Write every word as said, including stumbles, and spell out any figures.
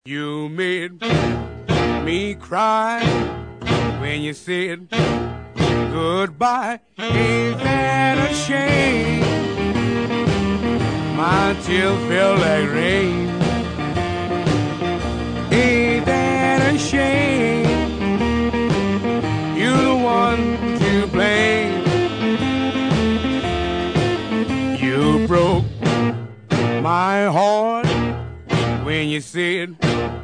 You made me cry when you said goodbye. Ain't that a shame? My tears feel like rain. Ain't that a shame? You're the one to blame. You broke my heart when you said